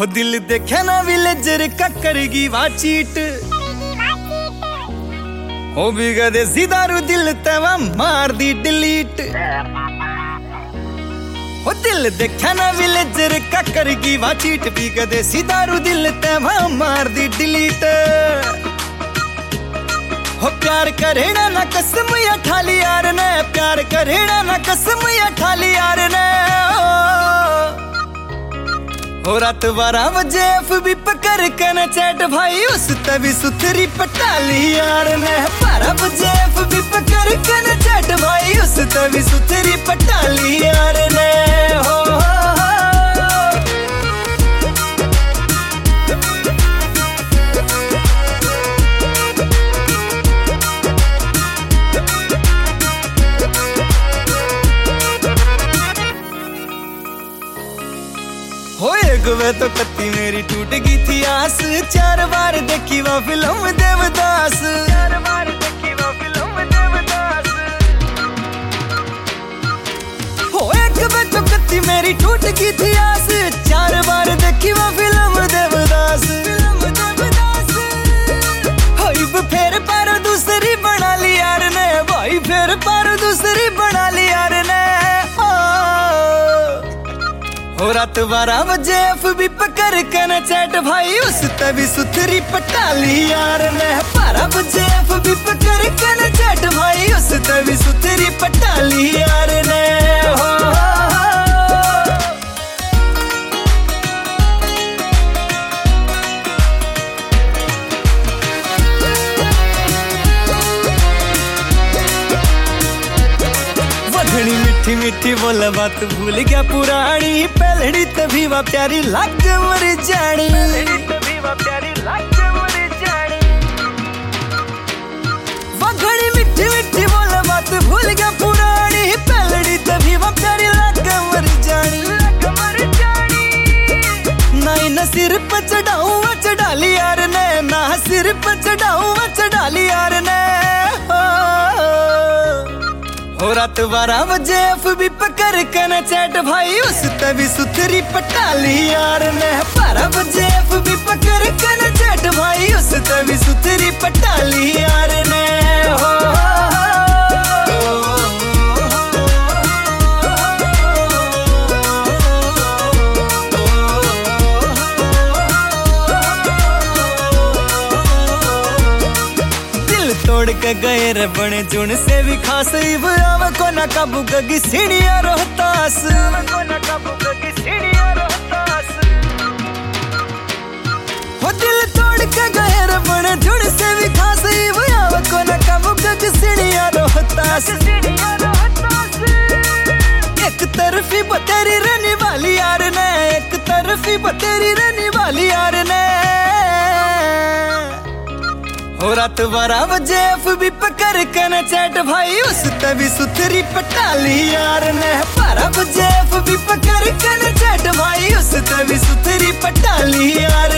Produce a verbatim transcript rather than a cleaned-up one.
हो दिल देखे ना विलेजर का करेगी वा चीट, हो बिगा देसी दारू दिल तवा मार दी डिलीट। हो दिल देखा ना विलेजर का करेगी वा चीट, बिगा देसी दारू दिल तवा मार दी डिलीट। हो प्यार करेना ना कसम या ठाली यार ने, प्यार करेना ना कसम या ठाली यार ने। हो रात बारह बजे एफ बी पकड़ के न चैट भाई उस तभी सुथरी पटाली यार ने। बारह बजे एफ बी पकड़ के न चैट भाई उस तभी सुथरी पटाली यार ने। हो, हो, हो। हो एक वे तो कत्ती मेरी टूट गई थी आस, चार बार देखी वो फिल्म देवदास, चार बार देखी वो फिल्म देवदास। हो एक वे तो कत्ती मेरी टूट गई थी आस, चार बार देखी वो फिल्म देवदास, फिल्म देवदास। हो फिर पर दूसरी बना ली यार ने, भाई फिर पर दूसरी बना ली यार ने। हो रात बारह बजे एफ बी पकड़ के न चैट भाई उस तभी सुथरी पटाली यार ने। बारह बजे एफ बी पकड़ के न चैट भाई उस तभी सुथरी पटाली यार ने। हो, हो, हो। वघड़ी मीठी मीठी बोला बात भूल गया पुरानी, पहलड़ी तभी वा प्यारी लाग मर जानी, तभी वा प्यारी लाग मर जानी। वघड़ी मीठी मीठी बोला बात भूल गया पुरानी, पहलड़ी तभी वा प्यारी लाग मर जानी, लाग मर जानी। ना ना सिर पर चढ़ाऊं चढ़ा ली यार ने, ना सिर पर चढ़ाऊं चढ़ा ली यार ने। हो रात बारह बजे एफ बी पकड़ के न चैट भाई उस तभी सुथरी पटाली यार ने। बारह बजे एफ बी पकड़ के न चैट भाई उस तभी सुथरी पटाली यार ने। हो, हो, हो। तोड़ के गए रे बने जुन से भी खास, इब आव को ना काबू गगी सीढ़िया रोहतास, को ना काबू गगी सीढ़िया रोहतास। हो दिल तोड़ के गए रे बने जुन से भी खास, इब आव को ना काबू गगी सीढ़िया रोहतास, सीढ़िया रोहतास। एक तरफी बतेरी रहने वाली यार ने, एक तरफी बतेरी रहने वाली यार ने। हो रात बारह बजे एफ बी पकड़ के न चैट भाई उस तभी सुथरी पटाली यार ने। बारह बजे एफ बी पकड़ के न चैट भाई उस तभी सुथरी पटाली यार